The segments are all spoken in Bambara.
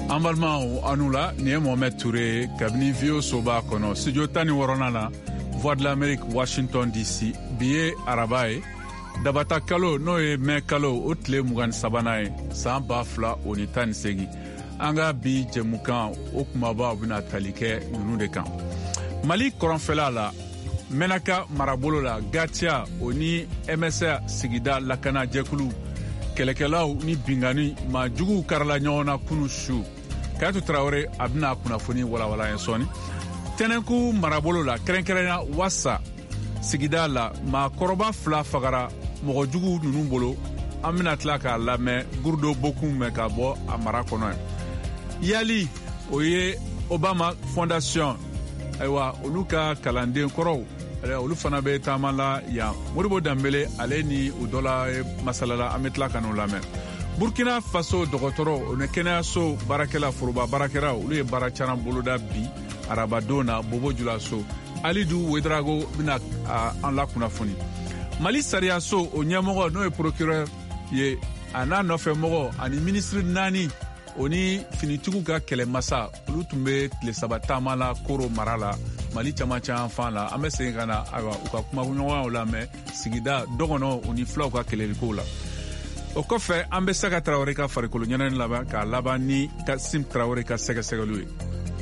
An balimaw anu la nin ye Mohamed Touré kabini Vio Soba kɔnɔ studio 16 na Voix de l'Amérique Washington DC bi ye araba ye dabata kalo n'o ye mai kalo o tile 23 ye san 2018 an ka bi jɛmukan o kumaba bɛna tali kɛ ninnu de kan. Mali kɔrɔnfɛla la Menaka marabolo la Gatia o ni MSA sigida lakana jɛkulu kɛlɛkɛlaw ni bingani ma jugu karala ɲɔgɔn na kunu su Kayatu Traoré a bɛna kunnafoni walawala ye sɔɔni. Tɛnɛnku marabolo la kɛrɛnkɛrɛnya Wasa sigida la maakɔrɔba 2 fagara mɔgɔ jugu ninnu bolo. An bɛna tila k'a lamɛn Gurudo Bokum mɛn ka bɔ a mara kɔnɔ ye. Yali o ye Obama Fondation ayiwa olu ka kalanden kɔrɔw olu fana bɛ taama la yan. Modibo Dambele ale ni o dɔ la masalala an bɛ tila ka n'o lamɛn. Burkina Faso dɔgɔtɔrɔ o ni kɛnɛyaso baarakɛla foroba baarakɛla olu ye baara caman boloda bi arabadon na Bobo Julaso Alidu Wedrago bɛna an la kunnafoni. Mali sariyaso o ɲɛmɔgɔ n'o ye procureur ye a n'a nɔfɛmɔgɔ ani ministre 4 o ni finitigiw ka kɛlɛmasa olu tun bɛ tile 3 taama la Koro mara la Mali caman fan la an bɛ segin ka na u ka kumaɲɔgɔnyaw lamɛn sigida dɔgɔnɔ o ni fulaw ka kɛlɛliko la. O kɔfɛ an bɛ Saka Traoré ka farikolo ɲɛnajɛ laban k'a laban ni Kasim Traoré ka sɛgɛsɛgɛliw ye.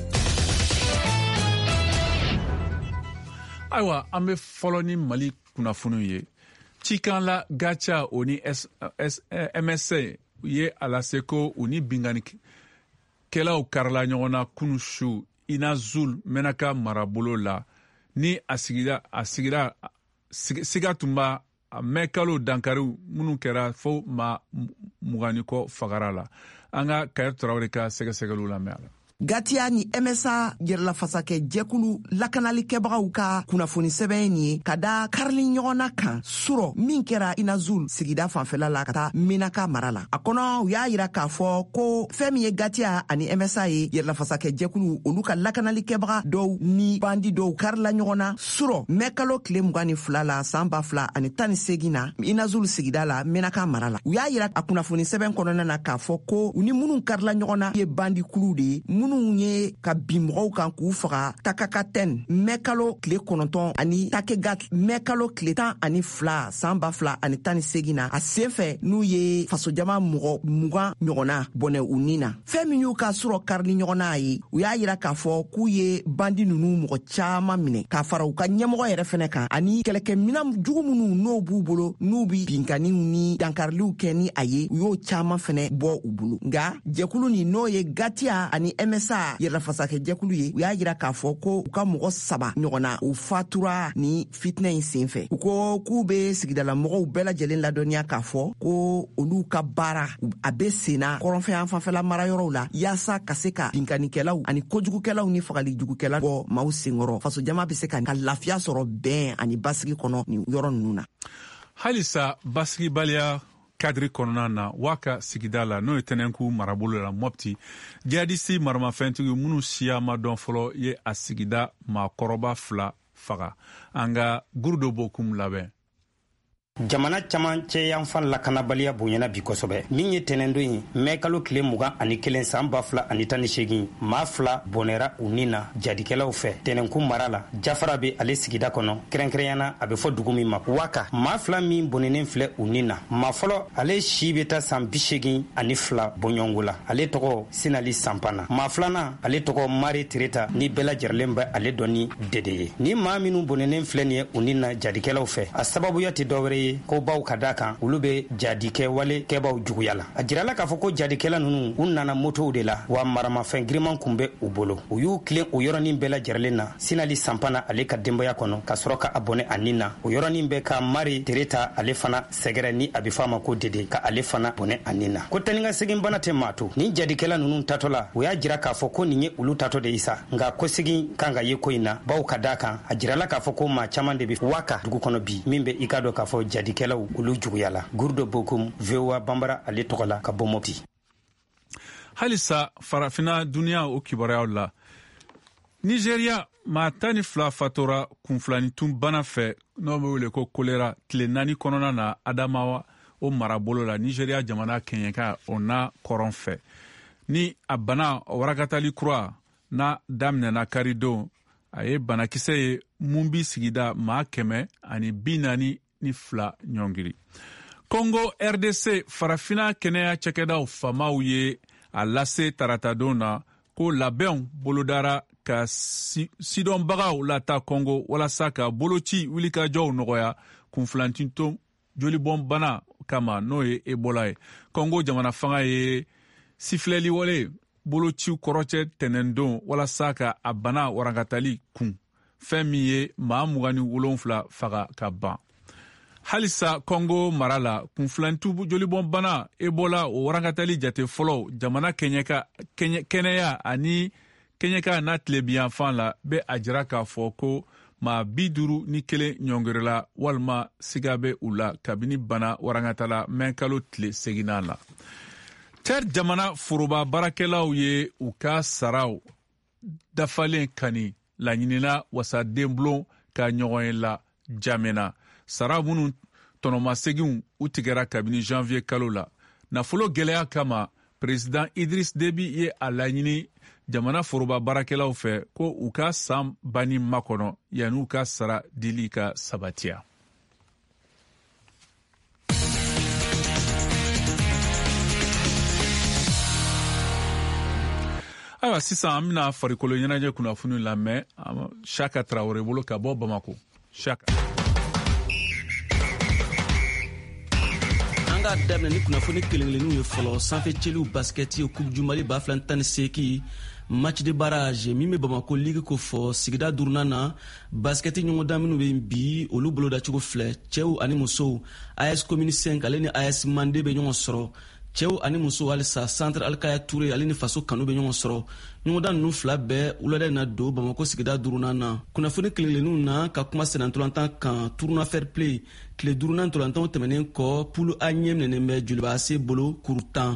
Ayiwa an bɛ fɔlɔ ni Mali kunnafoniw ye. Cikan la Gatia o ni MSA ye alaseko u ni binganikɛlaw karala ɲɔgɔn na kunu su Inazul Menaka marabolo la ni a siga tun b'a mai kalo dankariw minnu kɛra fo ma 20 kɔ fagara la. An ka Kayatu Traoré ka sɛgɛsɛgɛliw lamɛn a la. Gatia ni MSA yɛrɛlafasakɛ jɛkulu lakanalikɛbagaw ka kunnafoni sɛbɛn ye ka da karili ɲɔgɔnna kan surɔ min kɛra Inazul sigida fanfɛla la ka taa Menaka mara la. A kɔnɔ u y'a yira k'a fɔ ko fɛn min ye Gatia ani MSA ye yɛrɛlafasakɛ jɛkulu olu ka lakanalikɛbaga dɔw ni bandi dɔw karila ɲɔgɔn na surɔ mai kalo tile 22 la san 2018 na Inazul sigida la Menaka mara la. U y'a yira a kunnafoni sɛbɛn kɔnɔna na k'a fɔ ko u ni minnu karila ɲɔgɔn na ye bandi kulu de ye minnu ye ka bin mɔgɔw kan k'u faga Takakaten mai kalo tile 9 ani Takegat mai kalo tile 12 san 2018 na a senfɛ n'u ye fasojama mɔgɔ 20 ɲɔgɔnna bɔnɛ u ni na. Fɛn min y'u ka surɔ karili ɲɔgɔnna ye u y'a yira k'a fɔ k'u ye bandi ninnu mɔgɔ caman minɛ k'a fara u ka ɲɛmɔgɔ yɛrɛ fɛnɛ kan ani kɛlɛkɛminɛn jugu minnu n'o b'u bolo n'u bi binganiw ni dankariliw kɛ ni a ye u y'o caman fɛnɛ bɔ u bolo. Nga jɛkulu ni n'o ye Gatia ani MSA yɛrɛlafasakɛ jɛkulu ye u y'a yira k'a fɔ ko u ka mɔgɔ 3 ɲɔgɔnna u fatura ni fitinɛ in senfɛ. U ko k'u be sigidala mɔgɔw bɛɛ lajɛlen ladɔnniya k'a fɔ ko olu ka baara a be senna kɔrɔnfɛyan fanfɛla marayɔrɔw la yaasa ka se ka binkanikɛlaw ani kojugukɛlaw ni fagalijugukɛlaw bɔ maaw senkɔrɔ fasojama be se ka lafiya sɔrɔ bɛn ani basigi kɔnɔ ni yɔrɔ ninnu na. Halisa basigibaliya kadiri kɔnɔna na Waka sigida la n'o ye Tɛnɛnku marabolo la Mopti jihadisi maramafɛntigiw minnu siya ma dɔn fɔlɔ ye a sigida maakɔrɔba 2 faga. An ka Gurudo Bokum labɛn. Jamana caman cɛyanfan lakanabaliya bonyana bi kosɛbɛ min ye tɛnɛndo ye mai kalo tile 21 san 2018 maa 2 bɔnɛra u ni na jadikɛlaw fɛ Tɛnɛnku mara la jafara be ale sigida kɔnɔ kɛrɛnkɛrɛnyana a be fɔ dugu min ma Waka maa 2 min bɔnɛnen filɛ u ni na maa fɔlɔ ale si be ta san 82 bɔɲɔngo la ale tɔgɔ Sinali Sampana maa 2nan ale tɔgɔ Mare Tereta ni bɛɛ lajɛrɛlen bɛ ale dɔn ni dede ye ni maa minnu bɔnɛnen filɛ nin ye u ni na jadikɛlaw fɛ a sababuya tɛ dɔwɛrɛ ye ko baw ka da kan olu be jadikɛ wale kɛbaw juguya la a jirala k'a fɔ ko jadikɛla nunu u nana motow de la wa maramafɛn giriman kun bɛ u bolo u y'u tilen o yɔrɔnin bɛɛ lajɛrɛlen na Sinali Sampana ale ka denbaya kɔnɔ ka sɔrɔ ka a bɔnɛ a nin na o yɔrɔnin bɛ ka Mari Tereta ale fana sɛgɛrɛ ni a be fɔ a ma ko dede ka ale fana bɔnɛ a nin na ko tɛninga segin bana tɛ maa to ni jadikɛla nunu tatɔ la u y'a jira k'a fɔ ko nin ye olu tatɔ de isa nka ko segin kan ka ye ko in na baw ka da kan a jirala k'a fɔ ko maa caman de be Waka dugu kɔnɔ bi min bɛ i ka dɔ k'a fɔ jadikɛlaw olu juguyala. Gurudo Bokum VOA Bambara ale tɔgɔ la ka bɔ Mopti. Halisa farafina duniya o kibaruyaw la Nigeria maa 12 fatora kunfilanitun bana fɛ n'o bɛ wele ko kolera tile 4 kɔnɔna na Adamawa o marabolo la Nigeria jamana kɛɲɛka o n'a kɔrɔn fɛ ni a bana warakatali kura n'a daminɛna karidon a ye banakisɛ ye mun bi sigida maa 142 ɲɔngiri. Congo RDC farafina kɛnɛya cɛkɛdaw famaw ye a lase taratadon na ko labɛnw bolodara ka sidɔnbagaw lata Congo walasa ka boloci wulikajɔw nɔgɔya kunfilantinto jolibɔn bana kama n'o ye Ebola ye. Congo jamana fanga ye sifilɛli wale bolociw kɔrɔcɛ tɛnɛndon walasa ka a bana warankatali kun, fɛn min ye maa 27 faga ka ban. Halisa Congo mara la kunfilantu jolibɔn bana Ebola o warankatali jate fɔlɔ jamana kɛnɛya ani kɛɲɛka n'a tilebiyanfan la bɛ a jira k'a fɔ ko maa 51 ɲɔngirila walima siga bɛ u la kabini bana warankatala mɛn kalo tile 8 la. Chad jamana foroba barakɛlaw ye u ka saraw dafalen kani laɲinina wasadenbulon ka ɲɔgɔn la jamena. Sara minnu tɔnɔmaseginw u tigɛra kabini janvier kalo la. Nafolo gɛlɛya kama Président Idriss Déby ye a laɲini jamana foroba barakɛlaw fɛ ko u ka san bani makɔnɔ yanni u ka sara dili ka sabatiya. Ayiwa sisan an bɛna farikolo ɲɛnajɛ kunnafoni lamɛn Chaka Traoré bolo ka bɔ Bamako. Chaka. An ka daminɛ ni kunnafoni kelen-kelenninw ye fɔlɔ. Sanfɛ cɛliw baskɛti ye Coupe du Mali 2018 match de barrage min bɛ Bamako ligue ko fɔ sigida 4nan na. Baskɛti ɲɔgɔndan minnu bɛ bi olu bolodacogo filɛ. Cɛw ani musow AS Commune 5 ale ni AS Mande bɛ ɲɔgɔn sɔrɔ. Cɛw ani muso halisa Centre Alkaya Touré ale ni faso kanu bɛ ɲɔgɔn sɔrɔ. Ɲɔgɔndan ninnu fila bɛɛ wulada in na don Bamako sigida 4nan na. Kunnafoni kelen-kelenninw na ka kuma sɛnɛntolantan kan tournoi fair play tile 4nan ntolantanw tɛmɛnen kɔ poule A ɲɛ minɛnen bɛ Joliba AC bolo kuru 10.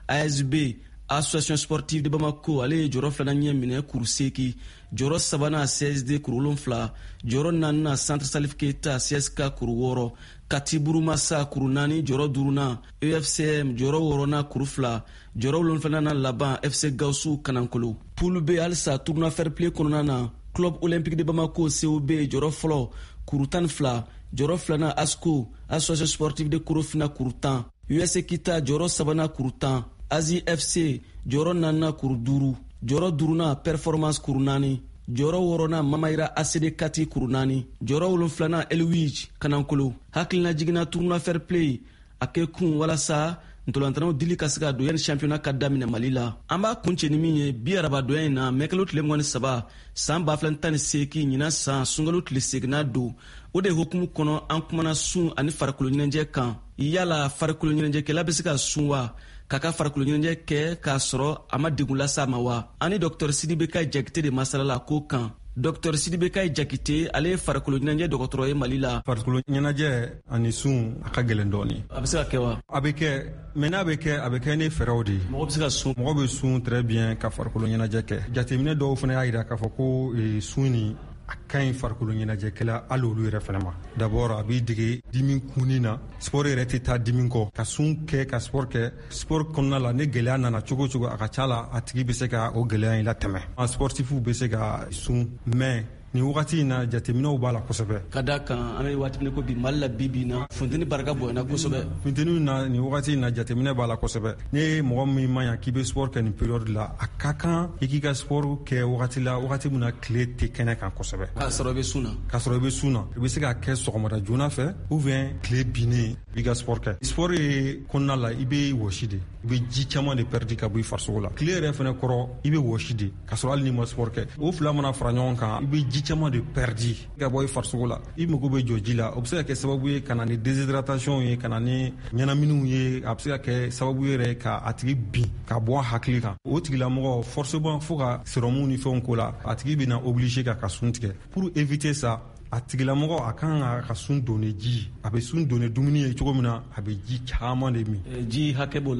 ASB Association Sportive de Bamako ale ye jɔyɔrɔ 2nan ɲɛ minɛ kuru 8, jɔyɔrɔ 3nan CSD kuru 7, jɔyɔrɔ 4nan Centre Salif Keita CSK kuru 6, Kati Burumasa kuru 4, jɔyɔrɔ 5nan EFCM jɔyɔrɔ 6nan kuru 2, jɔyɔrɔ 7nan laban FC Gausu Kanankolo. Poule B halisa tournoi fair play kɔnɔna na Club Olympique de Bamako COB jɔyɔrɔ fɔlɔ kuru 12, jɔyɔrɔ 2nan ASCO Association Sportive de Korofina kuru 10, US Kita jɔyɔrɔ 3nan kuru 10, Asie FC jɔyɔrɔ 4nan kuru 5, jɔyɔrɔ 5nan Performance kuru 4, jɔyɔrɔ 6nan Mamayira ACD Kati kuru 4, jɔyɔrɔ 7nan Elwij Kanankolo. Hakilina jiginna tournoi fair play a kɛ kun walasa ntolantanaw dili ka se ka don yanni championnat ka daminɛ Mali la. An b'a kun cɛ ni min ye bi araba donya in na mɛkalo tile 23 san 2018 ɲinan san sunkalo tile 8nan don. O de hukumu kɔnɔ an kumana sun ani farikolo ɲɛnajɛ kan. Yala farikolo ɲɛnajɛkɛla bɛ se ka sun wa? K'a ka farikolo ɲɛnajɛ kɛ k'a sɔrɔ a ma degun lasa ma wa? Ani Dr Sidibeka Jakite de masalala ko kan. Dr Sidibeka Jakite ale ye farikolo ɲɛnajɛ dɔgɔtɔrɔ ye Mali la. Farikolo ɲɛnajɛ ani sun a ka gɛlɛn dɔɔni. A bɛ se ka kɛ wa? A bɛ kɛ, mais n'a bɛ kɛ ni fɛɛrɛw de ye. Mɔgɔ bɛ se ka sun. Mɔgɔ bɛ sun très bien ka farikolo ɲɛnajɛ kɛ. Jateminɛ dɔw fana y'a jira k'a fɔ ko sun ni a ka ɲi farikolo ɲɛnajɛkɛla hali olu yɛrɛ fana ma. D'abord a b'i dege dimi kunni na. Sport yɛrɛ tɛ taa dimi kɔ. Ka sun kɛ ka sport kɛ. Sport kɔnɔna la ni gɛlɛya nana cogo o cogo a ka ca la a tigi bɛ se ka o gɛlɛya in latɛmɛ. An sportifu bɛ se ka sun mais ni wagati in na jateminɛw b'a la kosɛbɛ. Ka da kan an bɛ waati min ko bi Mali la bi na funteni barika bonyana kosɛbɛ. Funteni na ni wagati in na jateminɛ b'a la kosɛbɛ. Ni ye mɔgɔ min man ɲa k'i bɛ sport kɛ nin période la a ka kan i k'i ka sport kɛ wagati la wagati min na tile tɛ kɛnɛ kan kosɛbɛ. K'a sɔrɔ i bɛ sun na. K'a sɔrɔ i bɛ sun na. I bɛ se ka kɛ sɔgɔmada joona fɛ ou bien tile binnen i ka sport kɛ. Sport ye kɔnɔna la i bɛ wɔsi de. I bɛ ji caman de perdre ka bɔ i farisogo la. Tile yɛrɛ fana kɔrɔ i bɛ wɔsi de k'a sɔrɔ hali n'i ma sport kɛ. O fila mana fara ɲɔgɔn kan i bɛ ji caman de perdre ka bɔ i farisogo la. I mago bɛ jɔ ji la o bɛ se ka kɛ sababu ye ka na ni déshydratation ye ka na ni ɲɛnaminiw ye a bɛ se ka kɛ sababu yɛrɛ ka a tigi bin ka bɔ a hakili kan. O tigilamɔgɔ forcément fo ka sérum ni fɛnw ko la a tigi bɛ na obligé ka sun tigɛ. Pour éviter ça a tigilamɔgɔ a kan ka sun donne ji a bɛ sun donne dumuni ye cogo min na a bɛ ji caman de min. Ji hakɛ b'o la.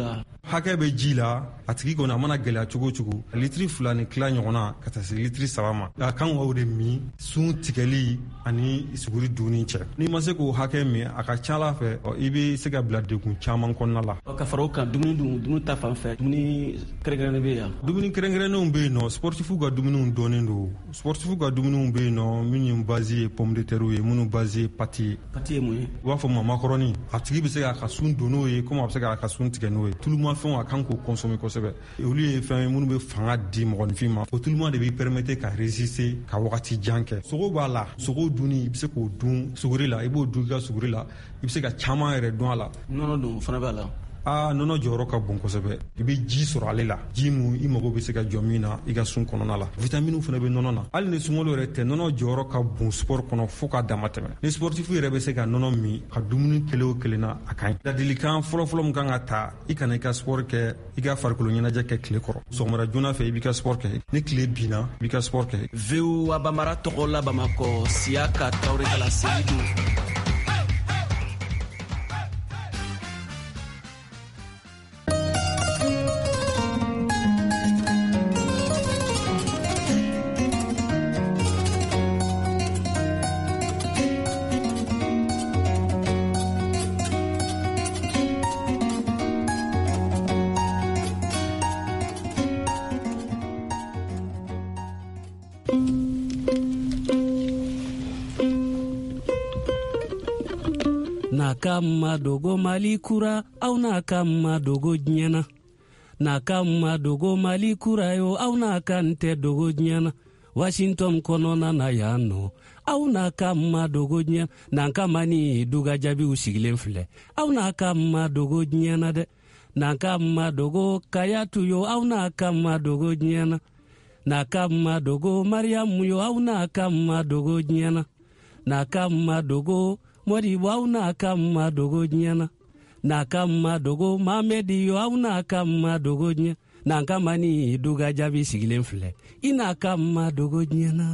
hakɛ bɛ ji la a tigi kɔni a mana gɛlɛya cogo cogo litiri 2 ni tila ɲɔgɔnna ka taa se litiri 3 ma a kan k'o de min sun tigɛli ani suguri dunni cɛ n'i ma se k'o hakɛ min a ka ca Ala fɛ i bɛ se ka bila degun caman kɔnɔna la. Ka fara o kan dumuni ta fan fɛ dumuni kɛrɛnkɛrɛnnen bɛ yan. Dumuni kɛrɛnkɛrɛnnenw bɛ yen nɔ sportifu ka dumuniw dɔnnen don sportifu ka dumuniw bɛ yen nɔ minnu base ye pomme de terre ye minnu base ye pati ye. Pati ye mun ye? U b'a fɔ ma makɔrɔni a tigi bɛ se k'a ka sun don n'o ye komi a bɛ se k'a ka sun tigɛ n'o ye tulumafɛnw a kan k'o consommer kosɛbɛ olu ye fɛn ye minnu bɛ fanga di mɔgɔninfin ma o tuluma de b'i permettre ka résister ka wagati jan kɛ. Sogo b'a la sogo dunni i bɛ se k'o dun suguri la i b'o dun i ka suguri la i bɛ se ka caman yɛrɛ dun a la. Nɔnɔ dun fana b'a la. Nɔnɔ jɔyɔrɔ ka bon kosɛbɛ i bɛ ji sɔrɔ ale la ji mun i mago bɛ se ka jɔ min na i ka sun kɔnɔna la vitamine fana bɛ nɔnɔ na hali ni sunkalo yɛrɛ tɛ nɔnɔ jɔyɔrɔ ka bon sport kɔnɔ fo ka dama tɛmɛ ni sportifu yɛrɛ bɛ se ka nɔnɔ min ka dumuni kelen o kelen na a ka ɲi ladilikan fɔlɔfɔlɔ min kan ka ta i kana i ka sport kɛ i ka farikolo ɲɛnajɛ kɛ tile kɔrɔ sɔgɔmada joona fɛ i b'i ka sport kɛ ni tile binna i b'i ka sport kɛ. VOA Bamara tɔgɔ la Bamakɔ Siaka Tarawele Kala Seydou. Na kama dogo Mali kura au na kama dogo nyana na kama dogo Mali kura yo au na kante dogo nyana Washington konona na yano au na kama dogo nyana na kama ni duga jabi usigilen filɛ au na kama dogo nyana de na kama dogo kayatu yo au na kama dogo nyana na kama dogo Mariamu yo au na kama dogo nyana na kama dogo Moribo au na kama dogo nyana na kama dogo Mamedi yo au na kama dogo nyana na kama ni duga jabi sigilen filɛ ina kama dogo nyana.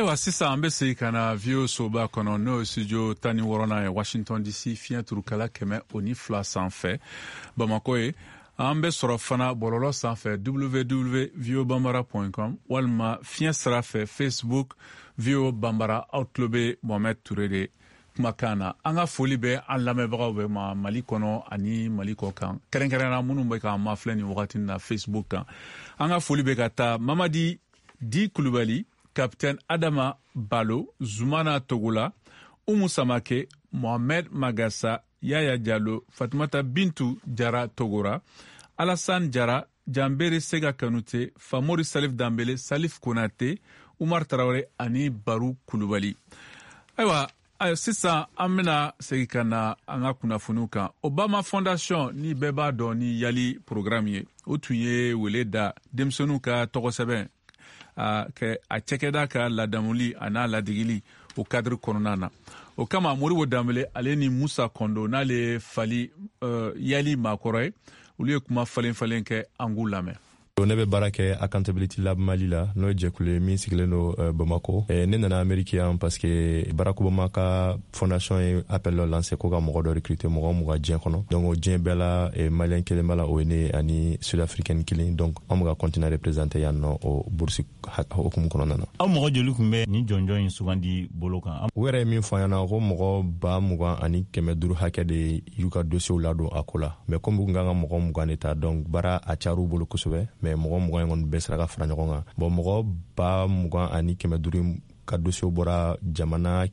Ayiwa sisan an bɛ segin ka na VOA soba kɔnɔ n'o ye studio 16 ye Washington DC fiɲɛ turukala 102 sanfɛ Bamako ye. An bɛ sɔrɔ fana bɔlɔlɔ sanfɛ www.voabambara.com walima fiɲɛ sira fɛ Facebook VOA Bambara. Aw tulo bɛ Mohamed Ture de kumakan na. An ka foli bɛ an lamɛnbagaw bɛ ma Mali kɔnɔ ani Mali kɔ kan. Kɛrɛnkɛrɛnna minnu bɛ k'an mafilɛ nin wagati na Facebook kan. An ka foli bɛ ka taa Mamadi Di Kulubali, Capitaine Adama Balo, Zoumana Togola, Oumou Samake, Mohamed Magassa, Yaya Diallo, Fatoumata Bintou Diara Togora, Alassane Diara, Jambere Sega Kanouté, Famori Salif Dambele, Salif Konate, Oumar Traoré ani Barou Kulubali. Ayiwa, sisan an bɛna segin ka na an ka kunnafoniw kan. Obama Fondation ni bɛɛ b'a dɔn ni yali programme ye. O tun ye wele da denmisɛnninw ka tɔgɔsɛbɛn a cɛkɛda ka ladamuli a n'a ladigili o cadre kɔnɔna na. O kama Moribo Dambele ale ni Musa Kondo n'ale fali yali maakɔrɔ ye olu ye kuma falen kɛ an k'u lamɛn. Ne bɛ baara kɛ Accountability Lab Mali la n'o ye jɛkulu ye min sigilen don Bamako. Ne nana Amérique yan parce que Barack Obama ka fondation ye appel dɔ lancé ko ka mɔgɔ dɔ recruter mɔgɔ mun ka diɲɛ kɔnɔ. Donc o diɲɛ bɛɛ la Malien kelen b'a la o ye ne ani Sud-Africaine kelen. Donc an bɛ ka continuer représenter yan nɔ o bourse hukumu kɔnɔna na. Aw mɔgɔ joli tun bɛ ni jɔnjɔn in sugandi bolo kan? U yɛrɛ ye min fɔ an ɲɛna ko mɔgɔ 20,000 ani 500 hakɛ de y'u ka dossier ladon a ko la. Mais comme u kun kan ka mɔgɔ 20 de ta donc baara a cayar'u bolo kosɛbɛ. Mais mɔgɔ 20 kɔni bɛɛ sera ka fara ɲɔgɔn kan. Bon mɔgɔ 20,000 ani 500 ka dossier bɔra jamana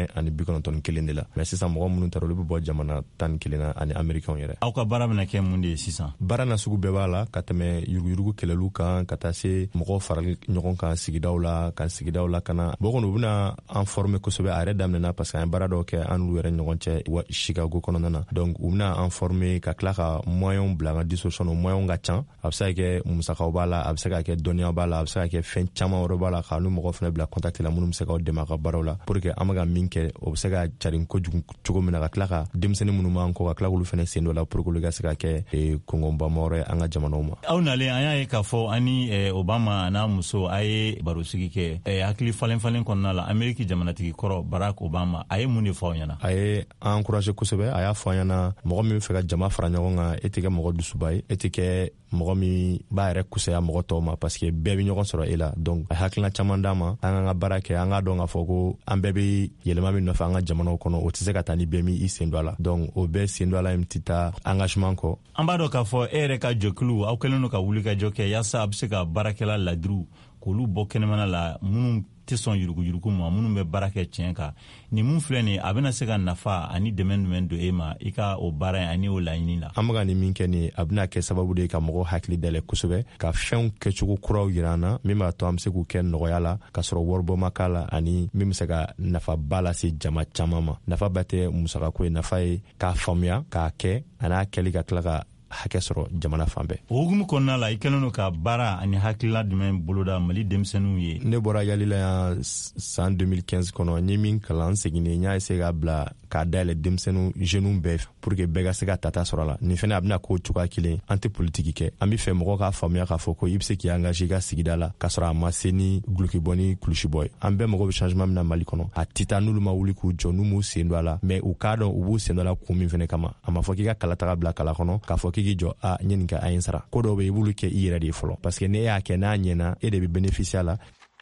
191 de la. Mais sisan mɔgɔ minnu taara olu bɛ bɔ jamana 11 na ani Américains yɛrɛ. Aw ka baara bɛna kɛ mun de ye sisan? Baara na sugu bɛɛ b'a la ka tɛmɛ yuruguyurugu kɛlɛlu kan ka taa se mɔgɔ farali ɲɔgɔn kan sigidaw la ka sigidaw la ka na. Bon kɔni u bɛna an former kosɛbɛ a yɛrɛ daminɛna parce que an ye baara dɔw kɛ an n'u yɛrɛ ɲɔgɔn cɛ Chicago kɔnɔna na. Donc u bɛna an former ka tila ka moyens bila an ka disposition o moyens ka ca. A bɛ se ka kɛ musakaw b'a la, a bɛ se ka kɛ dɔnniya b'a la, a bɛ se ka kɛ fɛn caman wɛrɛ b'a la ka n'u mɔgɔ fana bila contact la minnu bɛ se ka dɛmɛ ka baaraw la pour que an bɛ ka min kɛ o bɛ se ka carin kojugu cogo min na ka tila ka denmisɛnnin minnu b'an kɔ ka tila k'olu fana sen dɔ la pour que olu ka se ka kɛ kɔngɔnbama wɛrɛ an ka jamanaw ma. Aw nalen an y'a ye k'a fɔ ani Obama n'a muso a ye barosigi kɛ hakili falen kɔnɔna la Amérique jamanatigi kɔrɔ Barack Obama a ye mun de fɔ aw ɲɛna? A ye an encouragé kosɛbɛ, a y'a fɔ an ɲɛna mɔgɔ min bɛ fɛ ka jama fara ɲɔgɔn kan e tɛ kɛ mɔgɔ dusuba ye, e tɛ kɛ mɔgɔ min b'a yɛrɛ kusaya mɔgɔ tɔw ma parce que bɛɛ bɛ ɲɔgɔn sɔrɔ e la. Donc a hakilina caman d'a ma an ka baara kɛ an ka dɔn k'a fɔ ko an bɛɛ bɛ yɛlɛma min nɔfɛ an ka jamanaw kɔnɔ o tɛ se ka taa ni bɛɛ min i sen don a la. Donc o bɛɛ sen don a la min tɛ taa engagement kɔ. An b'a dɔn k'a fɔ e yɛrɛ ka jɛkulu aw kɛlen don ka wulikajɔ kɛ yaasa a bɛ se ka baarakɛla ladiriw k'olu bɔ kɛnɛmana la minnu tɛ sɔn yuruguyurugu ma minnu bɛ baara kɛ tiɲɛ kan. Ni mun filɛ nin a bɛna se ka nafa ani dɛmɛ jumɛn don e ma i ka o baara in ani o laɲini la? An bɛ ka nin min kɛ nin a bɛna kɛ sababu de ye ka mɔgɔw hakili dayɛlɛ kosɛbɛ ka fɛnw kɛcogo kuraw yira an na min b'a to an bɛ se k'u kɛ nɔgɔya la ka sɔrɔ waribɔ ma k'a la ani min bɛ se ka nafaba lase jama caman ma. Nafa ba tɛ musakako ye, nafa ye k'a faamuya k'a kɛ a n'a kɛli ka tila ka hakɛ sɔrɔ jamana fan bɛɛ. O hukumu kɔnɔna la i kɛlen don ka baara ani hakilila jumɛn boloda Mali denmisɛnninw ye? Ne bɔra yalila yan san 2015 kɔnɔ n ye min kalan seginnen n y'a essayer k'a bila k'a dayɛlɛ denmisɛnninw jeunes bɛɛ pour que bɛɛ ka se ka tata sɔrɔ a la. Nin fɛnɛ a bɛna k'o cogoya kelen an tɛ politiki kɛ. An bɛ fɛ mɔgɔw k'a faamuya k'a fɔ ko i bɛ se k'i engagé i ka sigida la k'a sɔrɔ a ma se ni gulokibɔ ni kulusibɔ ye. An bɛɛ mago bɛ changement min na Mali kɔnɔ a tɛ taa n'olu ma wuli k'u jɔ n'u m'u sen don a la mais u k'a dɔn u b'u sen don a la kun min fɛnɛ kama. A ma fɔ k'i ka kala taga bila kala kɔnɔ k'a fɔ k'i k'i jɔ a ɲɛ nin kɛ a ye n sara. Ko dɔw bɛ i b'olu kɛ i yɛrɛ de ye fɔlɔ parce que ne y'a kɛ n'a ɲɛna e de bɛ bénéficier a la.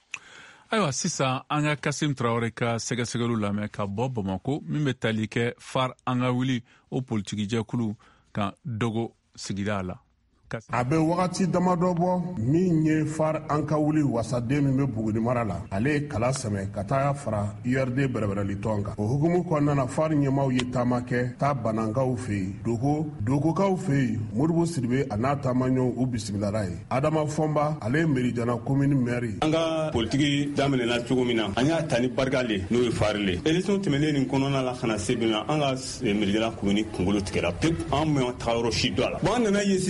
Ayiwa sisan an ka Kasim Traoré ka sɛgɛsɛgɛliw lamɛn ka bɔ Bamako min bɛ tali kɛ far an ka wuli o politiki jɛkulu kan Dogo sigida la. A bɛ wagati damadɔ bɔ min ye far an ka wuli wasaden min bɛ Buguni mara la ale ye kala sɛmɛ ka taa fara URD bɛrɛbɛrɛli tɔn kan. O hukumu kɔnɔna na far ɲɛmaw ye taama kɛ taa Banankaw fɛ yen Dogokaw fɛ yen Modibo Sidibe a n'a taamaɲɔgɔnw u bisimilara ye. Adama Fɔnba ale ye Merijana commune maire. An ka politiki daminɛna cogo min na an y'a ta ni barika le n'o ye far le. Élection tɛmɛnen nin kɔnɔna la ka na se bi ma an ka Merijana commune kunkolo tigɛra pewu an ma taa yɔrɔ si dɔ a la. Bon an nana ye sisan ko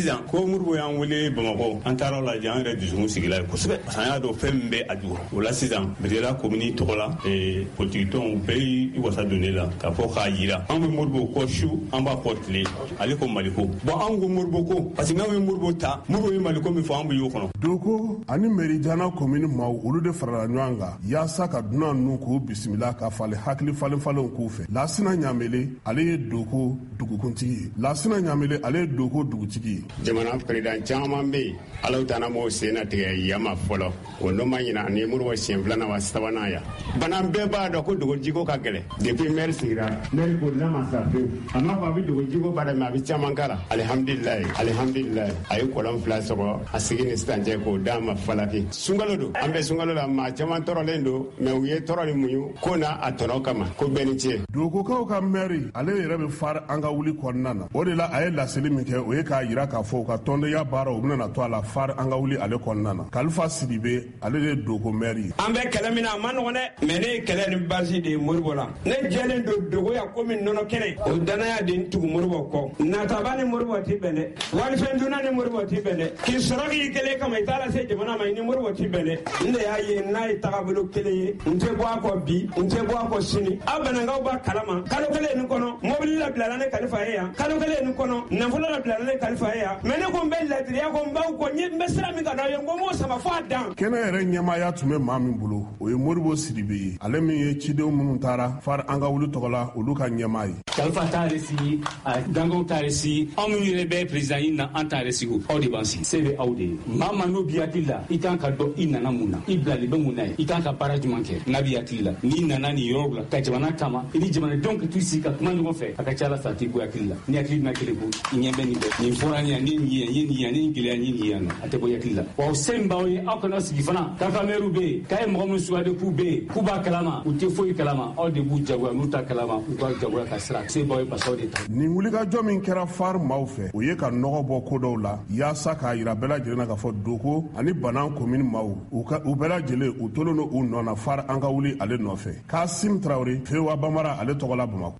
moribo y'an wele Bamako an taara la an yɛrɛ dusukun sigila ye kosɛbɛ parce que an y'a dɔn fɛn min bɛ a jukɔrɔ o la sisan Bɛrɛla komini tɔgɔ la politique tɔnw bɛɛ y'i wasa don ne la k'a fɔ k'a yira an bɛ moribo kɔ su an b'a kɔ tile ale ko Maliko bon an ko moribo ko parce que n'aw ye moribo ta moribo ye Maliko min fɔ an bɛ y'o kɔnɔ. Doko ani Merijana komini maaw olu de farala ɲɔgɔn kan yaasa ka dunan ninnu k'u bisimila ka falen hakili falen-falenw k'u fɛ. Lasina Ɲamele ale ye Doko dugukuntigi ye. Lasina Ɲamele ale ye Doko dugutigi ye. Jamana président caman bɛ yen Alaw tana m'o sen natigɛ yama fɔlɔ o n'o ma ɲina ani Moribo siɲɛ filanan wa sabanan ya. Bana bɛɛ b'a dɔn ko dogojiko ka gɛlɛn depuis maire sigira maire ko n'a ma sa pewu a m'a fɔ a bɛ dogojiko ba dɛ mais a bɛ caman k'a la alihamdulilayi a ye kɔlɔn fila sɔgɔ a sigi ni sisan cɛ k'o d'a ma falaki sunkalo don an bɛ sunkalo la maa caman tɔɔrɔlen don mais u ye tɔɔrɔ ni muɲu ko n'a a tɔnɔ kama ko bɛɛ ni ce. Dogokaw ka maire ale yɛrɛ bɛ fari an ka wuli kɔnɔna na o de la a ye laseli min kɛ o ye k'a yira k'a fɔ u ka tɔndenya baara u bɛna to a la fari an ka wuli ale kɔnɔna na. Kalifa Sidibe ale de Dogo maire ye. An bɛ kɛlɛ min na a ma nɔgɔn dɛ mais ne ye kɛlɛ ni basi de ye Moribo la ne jɛlen don Dogoya komi nɔnɔ kɛnɛ o danaya de tugu Moribo kɔ nataba ni Moribo ti bɛn dɛ walifɛn dunna ni Moribo ti bɛn dɛ k'i sɔrɔ k'i kelen kama i t'a lase jamana ma i ni Moribo ti bɛn dɛ n de y'a ye n'a ye tagabolo kelen ye n tɛ bɔ a kɔ bi n tɛ bɔ a kɔ sini aw bɛnankaw b'a kalama kalo kelen nin kɔnɔ mobili labilala ne kalifa ye yan kalo kelen nin kɔnɔ nafolo labilala ne kalifa ye yan mais ne ko n bɛ ladiriya ko n b'aw kɔ n bɛ sira min ka d'aw ye n ko n b'o sama fɔ a dan. Kɛnɛ yɛrɛ ɲɛmaaya tun bɛ maa min bolo o ye Moribo Sidibe ye ale min ye cidenw minnu taara fari an ka wuli tɔgɔ la olu ka ɲɛmaa ye. Kalifa t'ale sigi Dangaw t'ale sigi anw minnu yɛrɛ bɛ président yi na an t'ale sigi aw de b'an sigi se bɛ aw de ye maa ma n'o b'i hakili la i kan ka dɔn i nana mun na i bilali bɛ mun na ye i kan ka baara jumɛn kɛ n'a b'i hakili la n'i nana nin yɔrɔ la ka jamana kama i ni jamanadenw ka t'u sigi ka kuma ɲɔgɔn fɛ a ka ca Ala fɛ a t'i bɔ hakili la ni hakili ma kelen ko i ɲɛ bɛ nin bɛɛ nin fɔra nin yan ni nin ye n ye nin yan ni nin gɛlɛya ni nin yan nɔ a tɛ bɔ hakili la wa o se min b'aw ye aw kana sigi fana k'a ka maire bɛ yen k'a ye mɔgɔ minnu sugandi k'u bɛ yen k'u b'a kalama u tɛ foyi kalama aw de b'u jagoya n'u ta kalama u ka jagoya ka sira se b'aw ye parce que aw de ta. Nin wulikajɔ min kɛra fari maaw fɛ o ye ka nɔgɔ bɔ ko dɔw la yaasa k'a yira bɛɛ lajɛlen na k'a fɔ Doko ani Banan komini maaw u bɛɛ lajɛlen u tolen don u nɔ na fari an ka wuli ale nɔfɛ. Kasim Traore Fewa Bamara ale tɔgɔ la Bamako.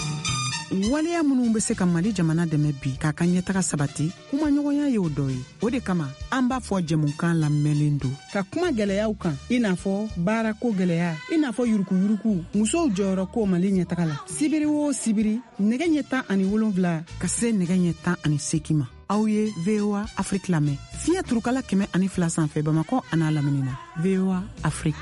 Waleya minnu bɛ se ka Mali jamana dɛmɛ bi k'a ka ɲɛtaga sabati kuma ɲɔgɔnya ye o dɔ ye o de kama an b'a fɔ jɛmukan lamɛnlen don ka kuma gɛlɛyaw kan i n'a fɔ baarako gɛlɛya i n'a fɔ yurukuyuruku musow jɔyɔrɔ ko Mali ɲɛtaga la sibiri o sibiri nɛgɛ ɲɛ 17 ka se nɛgɛ ɲɛ 18 ma aw ye VOA Afrique lamɛn fiɲɛ turukala 102 sanfɛ Bamako an'a lamini na VOA Afrique.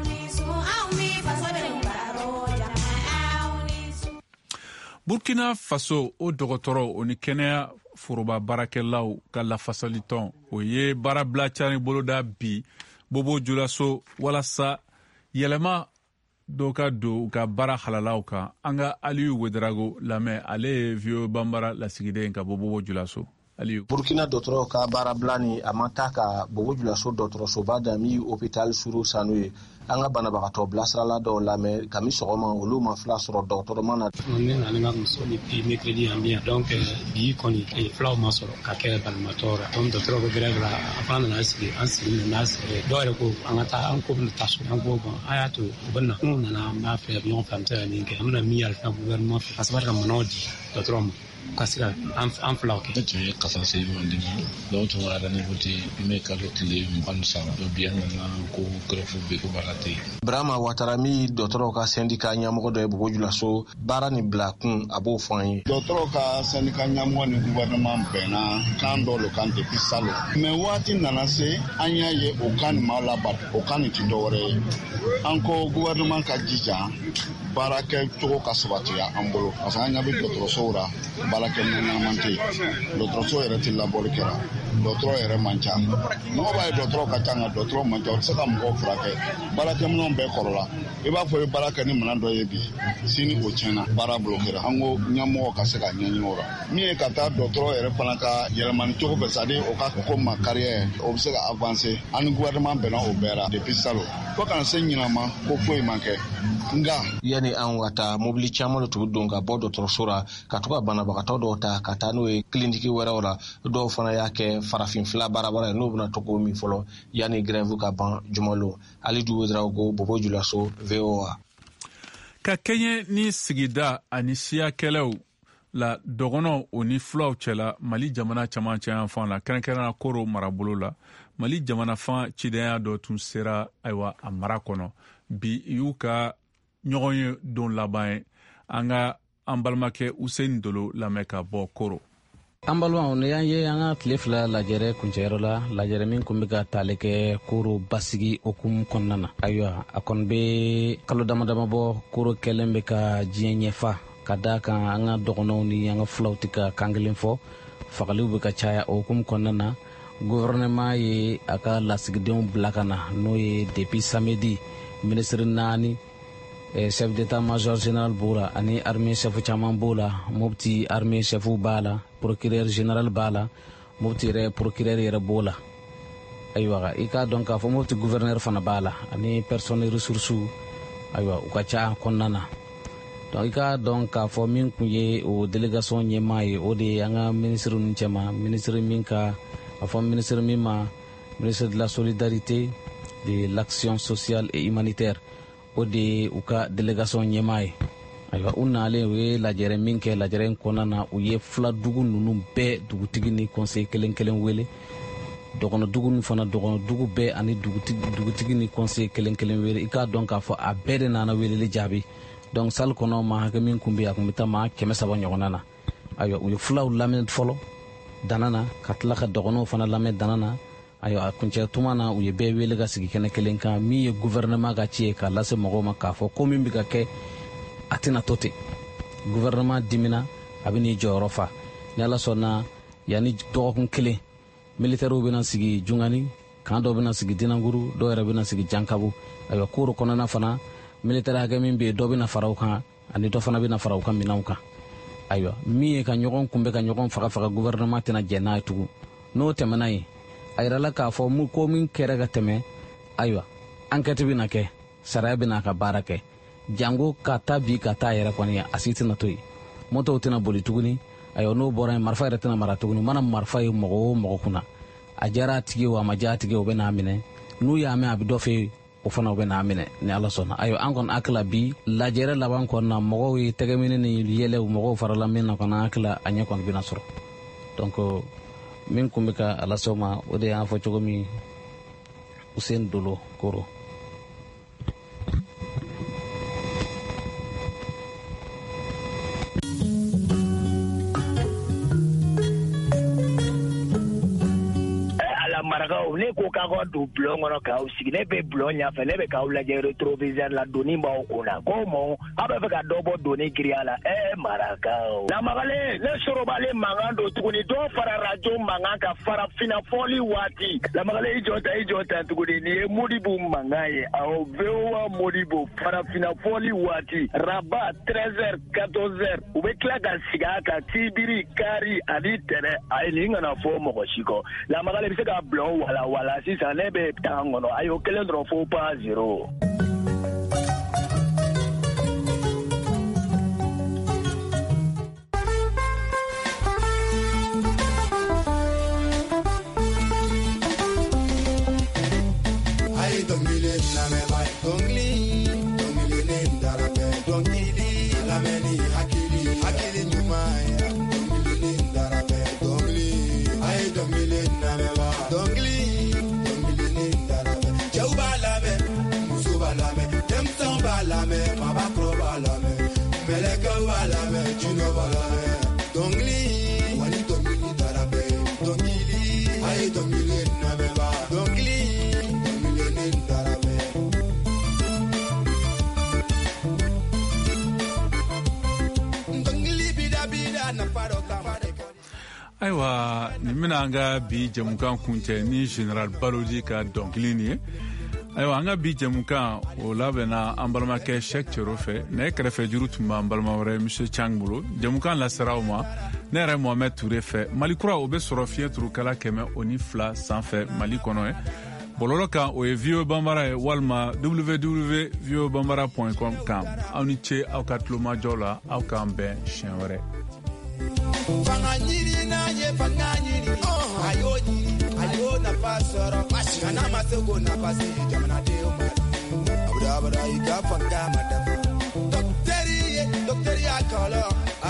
Burkina Faso o dɔgɔtɔrɔ o ni kɛnɛya foroba baarakɛlaw ka lafasali tɔn o ye baara bila cari boloda bi Bobo Julaso walasa yɛlɛma dɔw ka don u ka baara halalaw kan an ka Aliyu Wederago lamɛn ale ye VOA Bambara lasigiden ka bɔ Bobo Julaso. Burkina dɔgɔtɔrɔ ka baara bila ni a ma taa ka Bobo Julaso dɔgɔtɔrɔsoba da min hôpital Suru Sanu ye an ka banabagatɔ bilasirala dɔw lamɛn kami sɔgɔma olu ma fila sɔrɔ dɔgɔtɔrɔma na. Ne nana n ka muso depuis mercredi yan bi donc bi kɔni filaw ma sɔrɔ ka kɛ banabagatɔ la donc dɔgɔtɔrɔ ko grève la a fana nana sigi an sigi nana sigi dɔw yɛrɛ ko an ka taa an ko bɛna taa so an ko bon a y'a to u bɛ na n'u nana an b'a fɛ ɲɔgɔn fɛ an bɛ se ka nin kɛ an bɛna min yalifa gouvernement fɛ ka sababu ka minɛnw di dɔgɔtɔrɔ ma ka se ka an filaw kɛ. Ne tun ye kasa se ɲɔgɔn dimi dɔw tun ka rendez-vous di mai kalo tile 23 dɔ bi an nana ko grève bɛ ko baara tɛ yen. Brahma Ouattara mi dɔgɔtɔrɔw ka syndicat ɲɛmɔgɔ dɔ ye Bobo Julaso baara ni bila kun a b'o fɔ an ye. Dɔgɔtɔrɔw ka syndicat ɲɛmɔgɔ ni gouvernement bɛnna kan dɔ le kan depuis salon mais waati nana se an y'a ye o kan nin ma labato o kan nin tɛ dɔwɛrɛ ye an ko gouvernement ka jija baara kɛ cogo ka sabatiya an bolo parce que an ɲɛ bɛ dɔgɔtɔrɔsow la baara kɛ ɲɛnama tɛ yen dɔgɔtɔrɔso yɛrɛ tɛ labɔli kɛra dɔgɔtɔrɔ yɛrɛ man ca mɔgɔ b'a ye dɔgɔtɔrɔ ka ca nka dɔgɔtɔrɔ man ca o tɛ se ka mɔgɔw furakɛ baarakɛminɛnw bɛɛ kɔrɔla i b'a fɔ i baara kɛ ni minɛn dɔ ye bi sini o tiɲɛna baara blokera an ko ɲɛmɔgɔ ka se ka ɲɛɲini o la min ye ka taa dɔgɔtɔrɔ yɛrɛ fana ka yɛlɛmani cogo fɛ c'est-à-dire o ka ko ma carrière o bɛ se ka avancer an ni gouvernement bɛnna o bɛɛ la depuis salon fo kana se ɲinama ko foyi man kɛ nga yani an ka taa mobili caman de tun bɛ don ka bɔ dɔgɔtɔrɔso la ka to ka banabagatɔ dɔw ta ka taa n'o ye kiliniki wɛrɛw la dɔw fana y'a kɛ farafin fila baarabara ye n'o bɛna to k'o min fɔlɔ yani grève ka ban jumalo Alidu Wederago Bobo Julaso VOA. Ka kɛɲɛ ni sigida ani siyakɛlaw la dɔgɔnɔ o ni filaw cɛla mali jamana camancɛ yan fan la kɛrɛnkɛrɛnna koro marabolo la mali jamanafan cidenya dɔ tun sera ayiwa a mara kɔnɔ bi y'u ka ɲɔgɔn ye don laban ye an ka an balimakɛ Usaini Dolo lamɛn ka bɔ koro. An balimaw ni y'an ye an ka tile fila lajɛrɛ kuncɛyɔrɔ la lajɛrɛ min kun bɛ ka tali kɛ koro basigi okumu kɔnɔna na ayiwa a kɔni bɛ kalo damadama bɔ koro kɛlen bɛ ka diɲɛ ɲɛfa ka da kan an ka dɔgɔnɔw ni an ka filaw tɛ ka kan kelen fɔ fagaliw bɛ ka caya o okumu kɔnɔna na gouvernement ye a ka lasigidenw bila ka na n'o ye depuis samedi ministre 4 chef d'état major général b'o la ani armée chef caman b'o la Mopti armée chef b'a la procureur général b'a la Mopti yɛrɛ procureur yɛrɛ b'o la ayiwa i k'a dɔn k'a fɔ Mopti gouverneur fana b'a la ani personne ressources ayiwa u ka ca kɔnɔna na donc i k'a dɔn k'a fɔ min kun ye o délégation ɲɛmaa ye o de ye an ka ministre ninnu cɛma ministre min ka a fɔ ministre min ma ministre de la solidarité de l'action sociale et humanitaire o de u ka délégation ɲɛmaa ye ayiwa u nalen u ye lajɛrɛ min kɛ lajɛrɛ in kɔnɔna na u ye fila dugu ninnu bɛɛ dugutigi ni conseil kelen kelen wele dɔgɔnɔ dugu ni fana dɔgɔnɔ dugu bɛɛ ani dugutigi ni conseil kelen kelen wele i k'a dɔn k'a fɔ a bɛɛ de nana weleli jaabi donc salle kɔnɔ maa hakɛ min kun bɛ yen a kun bɛ taa maa 300 ɲɔgɔnna na ayiwa u ye filaw lamɛn fɔlɔ dana na ka tila ka dɔgɔnɔw fana lamɛn dana na ayiwa a kuncɛ tuma na u ye bɛɛ wele ka sigi kɛnɛ kelen kan min ye gouvernement ka ci ye k'a lase mɔgɔw ma k'a fɔ ko min bɛ ka kɛ a tɛna to ten gouvernement dimina a bɛ n'i jɔyɔrɔ fa ni ala sɔnna yanni dɔgɔkun kelen militaires bɛna sigi jungani kan dɔw bɛna sigi dinanguru dɔw yɛrɛ bɛna sigi jankabu ayiwa koro kɔnɔna fana militaire hakɛ min bɛ yen dɔ bɛna fara u kan ani dɔ fana bɛna fara u ka minɛnw kan ayiwa min ye ka ɲɔgɔn kunbɛ ka ɲɔgɔn faga gouvernement tɛna jɛ n'a ye tugun n'o tɛmɛna yen a yirala k'a fɔ ko min kɛra ka tɛmɛ ayiwa enquête bɛna kɛ sariya bɛna ka baara kɛ jango ka taa bi ka taa yɛrɛ kɔni a si tɛna to yen motow tɛna boli tuguni ayiwa n'o bɔra yen marifa yɛrɛ tɛna mara tuguni mana marifa ye mɔgɔ o mɔgɔ kunna a diyara a tigi o a ma diya a tigi o bɛ n'a minɛ n'u y'a mɛn a bɛ dɔ fɛ yen o fana o bɛ n'a minɛ ni ala sɔnna ayiwa an kɔni hakili la bi lajɛrɛ laban kɔnɔna mɔgɔw ye tɛgɛminɛ ni yɛlɛw mɔgɔw farala min na kɔni hakili la a ɲɛ kɔni bɛna sɔrɔ donc min kun bɛ ka ala sɔn ma o de y'an fɔ cogo min Usaini Dolo koro. marakaw ne ko k'a ka don bulon kɔnɔ k'aw sigi ne bɛ bulon ɲɛfɛ ne bɛ k'aw lajɛ rétroviseur la doni b'aw kun na ko mɔ aw bɛ fɛ ka dɔ bɔ doni giriya la marakaw lamagalen ne sorobalen mankan don tuguni dɔ fara radio mankan ka farafinna fɔli waati lamagalen i jɔ ta tuguni nin ye Modibo mankan ye aw VOA Modibo farafinna fɔli waati Rabat 13h 14h u bɛ tila ka sigi a kan Tibiri Kari ani Tɛnɛ ayi nin kana fɔ mɔgɔ si kɔ lamagalen bɛ se ka bulon wala sisan ne bɛ taa kɔnɔ a y'o kelen dɔrɔn fo pas 0. ayiwa nin bɛna an ka bi jɛmukan kuncɛ ni général Baloji ka dɔnkili nin ye ayiwa an ka bi jɛmukan o labɛnna an balimakɛ Sɛk Cero fɛ ne kɛrɛfɛ juru tun b'an balima wɛrɛ monsieur Chang bolo jɛmukan laseraw ma ne yɛrɛ Mohamed Touré fɛ Mali kura o bɛ sɔrɔ fiɲɛ turukala 102 sanfɛ Mali kɔnɔ ye bɔlɔlɔ kan o ye VOA Bambara ye walima www.voabambara.com kan aw ni ce aw ka tulomajɔ la aw k'an bɛn siɲɛ wɛrɛ. Fanga nyiri na ye fanga nyiri ayo nyiri ayo na pasoro kana masego na pasi jamana de umar abda abda ika fanga madam docteur ya kala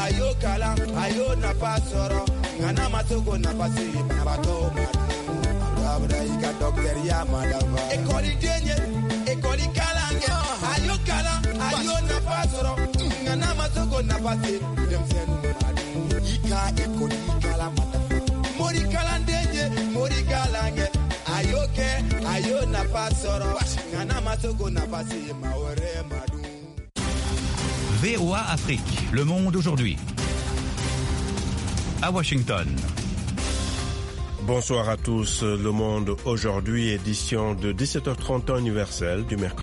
ayo kala ayo nafa soro ngana matogo nafa se nabato abra ika docteur ya madaba ekoli denye ekoli kalange ayo kala ayo nafa soro ngana matogo nafa se demsenu ika ekoli kala madafa mori kala denye mori kalange ayo ke ayo nafa soro ngana matogo nafa se mawore madu. VOA Afrique, Le Monde aujourd'hui. À Washington. Bonsoir à tous. Le Monde aujourd'hui, édition de 17h30 universelle du mercredi.